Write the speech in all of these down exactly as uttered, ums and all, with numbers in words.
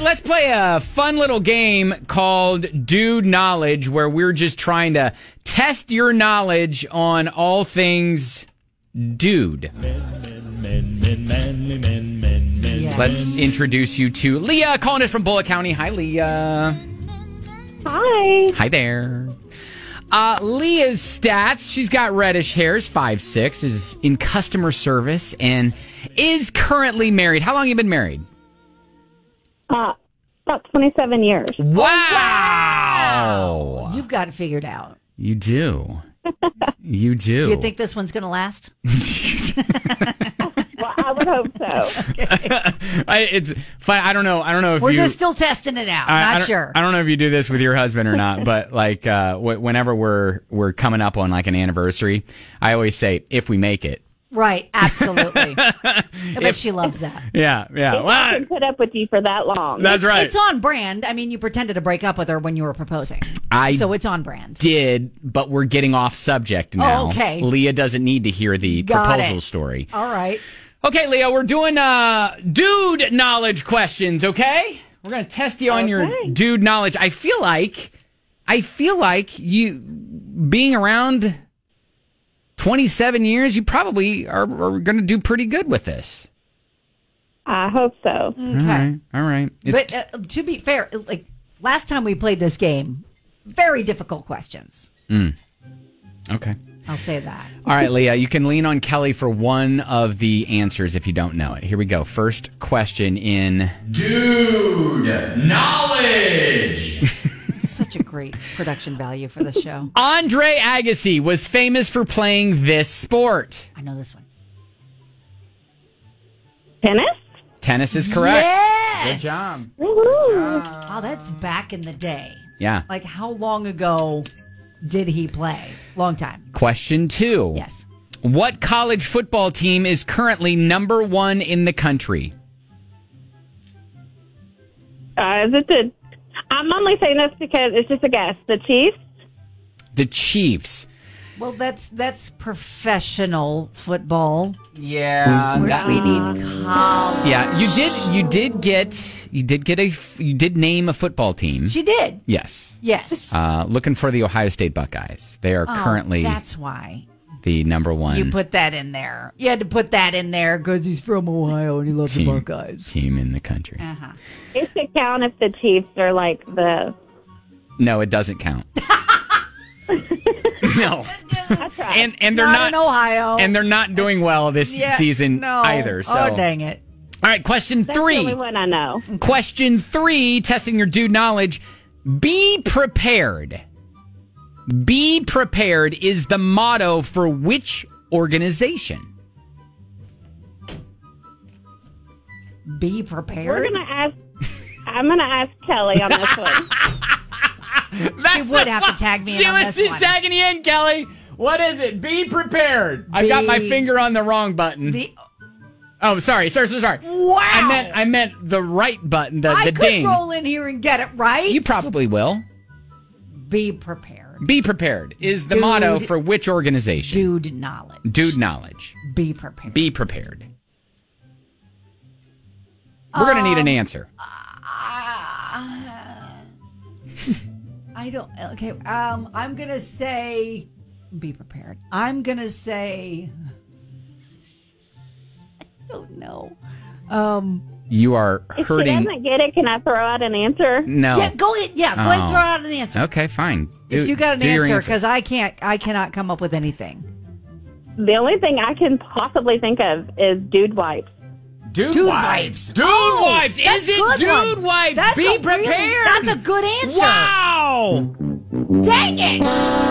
let's play a fun little game called Dude Knowledge, where we're just trying to test your knowledge on all things dude. Men, men, men, manly men, men, men. Yes. Let's introduce you to Leah, calling us from Bullitt County. Hi, Leah. Hi. Hi there. Uh, Leah's stats, she's got reddish hairs, five six, is in customer service, and is currently married. How long have you been married? Uh, about twenty-seven years. Wow! You've got it figured out. You do. You do. Do you think this one's going to last? Well, I would hope so. I, it's fine. I don't know. I don't know if We're you, just still testing it out. I, Not I don't, sure. I don't know if you do this with your husband or not, but like uh, w- whenever we're we're coming up on like an anniversary, I always say if we make it. Right, absolutely. I bet she loves that. Yeah, yeah. I Well, can put up with you for that long. that's right. It's on brand. I mean, you pretended to break up with her when you were proposing. I so it's on brand. did, but we're getting off subject now. Oh, okay. Leah doesn't need to hear the Got proposal it. story. All right. Okay, Leah, we're doing uh, dude knowledge questions, okay? We're going to test you on your Okay. dude knowledge. I feel like, I feel like you, being around twenty-seven years, you probably are, are going to do pretty good with this. I hope so. Okay. All right. All right. It's But uh, to be fair, like last time we played this game, very difficult questions. okay. I'll say that. All right, Leah, you can lean on Kelly for one of the answers if you don't know it. Here we go. First question in Dude Knowledge. Such a great production value for the show. Andre Agassi was famous for playing this sport. I know this one. Tennis? Tennis is correct. Yes. Good job. Woohoo. Oh, that's back in the day. Yeah. Like, how long ago did he play? Long time. Question two. Yes. What college football team is currently number one in the country? Uh, is it the... I'm only saying this because it's just a guess. The Chiefs? The Chiefs. Well, that's that's professional football. Yeah. Where we need college. Yeah, you did. You did get. You did get a. You did name a football team. She did. Yes. Yes. Uh, looking for the Ohio State Buckeyes. They are Oh, currently that's why the number one you put that in there. You had to put that in there because he's from Ohio and he loves the team, Buckeyes. team in the country. Uh-huh. It should count if the Chiefs are like the... No, it doesn't count. No, That's right. and and they're Not not, in Ohio. and they're not doing well this Yeah, season no. either. So, Oh, dang it. all right, question That's the only three. one I know. Question three, testing your dude knowledge. Be prepared. Be prepared is the motto for which organization? Be prepared. We're going to ask... I'm going to ask Kelly on this one. She would have to tag me in She on was this she's one. tagging you in, Kelly. What is it? Be prepared. I've got my Be- finger on the wrong button. Be- oh, sorry, sorry, sorry, sorry. wow. I meant I meant the right button, the, I the could ding. roll in here and get it right. You probably will. Be prepared. Be prepared is the Dude. motto for which organization? Dude knowledge. Dude knowledge. Be prepared. Be prepared. We're going to need an answer. I don't. Okay. Um. I'm gonna say. Be prepared. I'm gonna say. I don't know. Um. You are If she hurting. doesn't get it, can I throw out an answer? No. Yeah. Go ahead. Yeah. Go ahead. And Oh. throw out an answer. Okay, fine. Do, If you got an do your answer, because I can't. I cannot come up with anything. The only thing I can possibly think of is dude wipes. Dude, Dude wipes. wipes. Dude Oh, wipes. that's Is it good dude one. wipes? That's Be a prepared. really- that's a good answer. Wow. Dang it!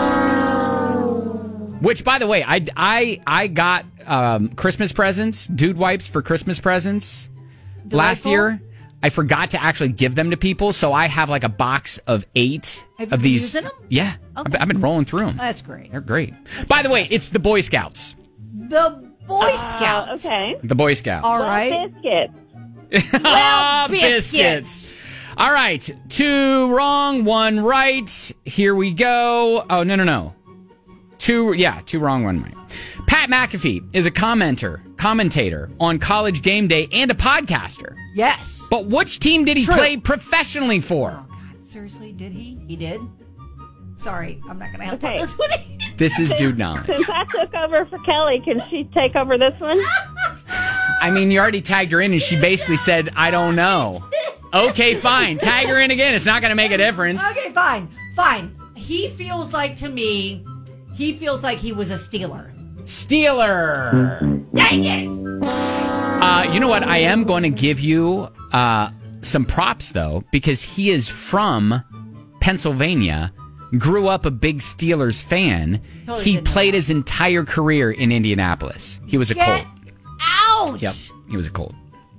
Which, by the way, I, I, I got um, Christmas presents, dude wipes for Christmas presents last Delightful. year. I forgot to actually give them to people, so I have like a box of eight Have you of been these. using them? Yeah, I've, Okay. I've been rolling through them. That's great. They're great. By the way, it's the Boy Scouts. The Boy Uh, Scouts. okay. The Boy Scouts. All right. Biscuits. Well, Ah, biscuits. All right, two wrong, one right. Here we go. Oh, no, no, no. Two, yeah, two wrong, one right. Pat McAfee is a commenter, commentator on College Game Day and a podcaster. Yes. But which team did he True. play professionally for? Oh, God. Seriously, did he? He did? Sorry, I'm not going to help Okay. on this one. This is Dude Knowledge. Since I took over for Kelly, can she take over this one? I mean, you already tagged her in, and she basically said, I don't know. Okay, fine. Tag her in again. It's not going to make a difference. Okay, fine. Fine. He feels like, to me, he feels like he was a Steeler. Steeler. Dang it! Uh, you know what? I am going to give you uh, some props, though, because he is from Pennsylvania, grew up a big Steelers fan. Totally he didn't know played that. his entire career in Indianapolis. He was a Get Colt. out! Yep, he was a Colt.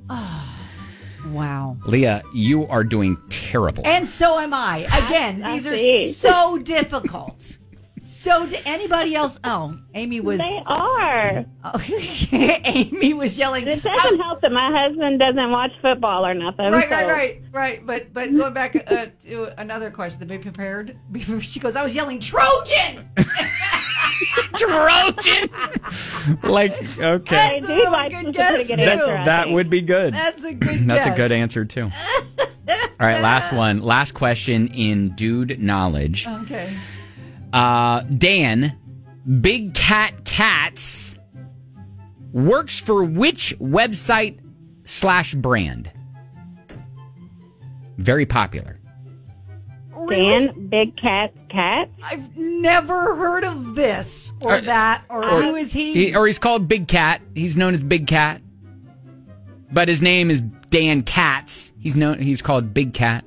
Wow. Leah, you are doing terrible. And so am I. Again, I these are see. so difficult. So, did anybody else? Oh, Amy was. They are. Oh, Amy was yelling. It doesn't help that my husband doesn't watch football or nothing. Right, so. right, right, right. But but going back uh, to another question, the be prepared. She goes, I was yelling Trojan. Trojan! Like, okay. I That's a do really like good this guess, a pretty good too. answer. That, I that think. would be good. That's a good. That's guess. a good answer, too. All right, last one. Last question in Dude Knowledge. Okay. Uh, Dan, Big Cat Cats, works for which website slash brand? Very popular. Really? Dan, Big Cat, Cat. I've never heard of this or Or- that or, or- who is he? He, or he's called Big Cat. He's known as Big Cat. But his name is Dan Katz. He's known. He's called Big Cat.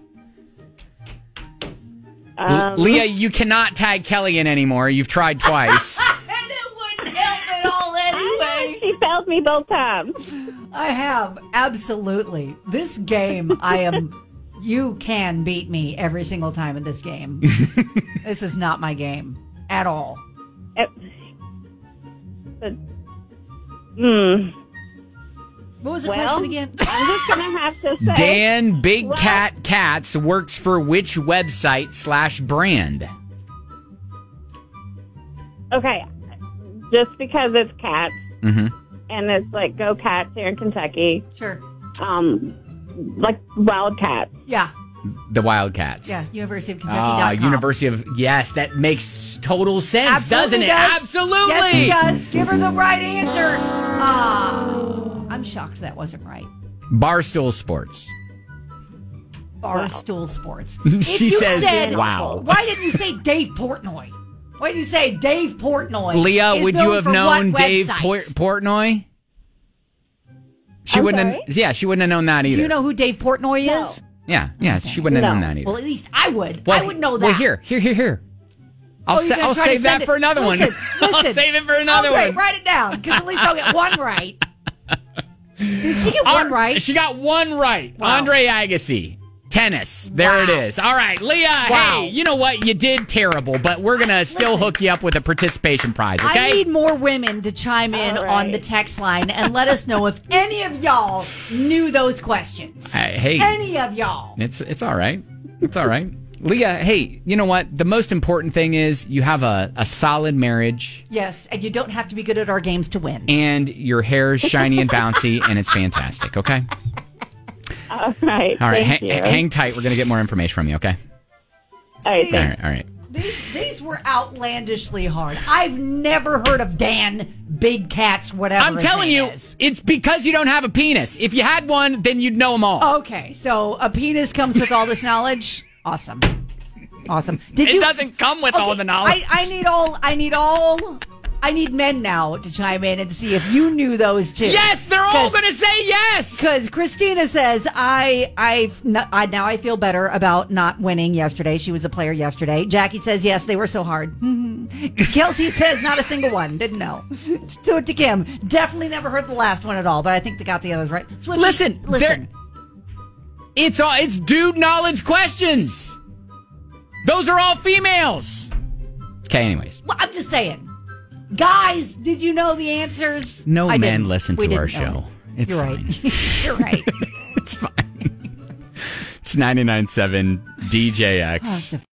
L- Um, Leah, you cannot tag Kelly in anymore. You've tried twice. and it wouldn't help at all I anyway. know, she failed me both times. I have, absolutely. This game, I am. You can beat me every single time in this game. This is not my game at all. It, but, hmm. What was the Well, question again? I'm just gonna have to say. Dan Big Well- Cat Cats works for which website slash brand? Okay, just because it's cats Mm-hmm. and it's like go cats here in Kentucky, Sure. um, like Wildcats. Yeah. The Wildcats. Yeah. University of Kentucky. Ah, University of yes, that makes total sense, Absolutely doesn't it? does. Absolutely. Yes, he does. Give her the right answer. Ah, I'm shocked that wasn't right. Barstool Sports. Barstool Sports. She if you says, said, wow. Why didn't you say Dave Portnoy? Why did you say Dave Portnoy? Leah, is would known you have for known what Dave website? Port- Portnoy? She I'm wouldn't sorry? have, yeah, she wouldn't have known that either. Do you know who Dave Portnoy No. is? Yeah, yeah, she wouldn't have No. known that either. Well, at least I would. Well, I would know that. Well, here, here, here, here. I'll, Oh, you're sa- gonna I'll try to save that send it- for another listen, one. I'll listen. save it for another okay, one. write it down because at least I'll get one right. Did she get one Ar- right? She got one right. Wow. Andre Agassi. Tennis. There Wow. it is. All right, Leah, Wow. hey, you know what? You did terrible, but we're going to still hook you up with a participation prize, okay? I need more women to chime in All right. on the text line and let us know if any of y'all knew those questions. Hey, hey. Any of y'all. It's it's all right. It's all right. Leah, hey, you know what? The most important thing is you have a, a solid marriage Yes, and you don't have to be good at our games to win. and your hair is shiny and bouncy and it's fantastic, okay? All right. All right, Thank ha- you. hang tight. We're going to get more information from you, okay? All right. See, All Thanks. right, all right. These, these were outlandishly hard. I've never heard of Dan Big Cats, whatever I'm his telling name you, is. it's because you don't have a penis. If you had one, then you'd know them all. Okay, so a penis comes with all this knowledge. Awesome, awesome. Did It you? doesn't come with all Okay, the knowledge. I, I need all. I need all. I need men now to chime in and see if you knew those too. Yes, they're all 'Cause- going to say yes. Because Christina says, I, I've, n- I, now I feel better about not winning yesterday. She was a player yesterday. Jackie says, yes, they were so hard. Kelsey says, not a single one. Didn't know. So to Kim, definitely never heard the last one at all, but I think they got the others right. Swifty, Listen, listen. It's all it's dude knowledge questions. Those are all females. Okay, anyways. Well, I'm just saying. Guys, did you know the answers? No I men didn't. listen We to our didn't know. show. It's You're fine. right. You're right. It's fine. It's ninety-nine point seven D J X.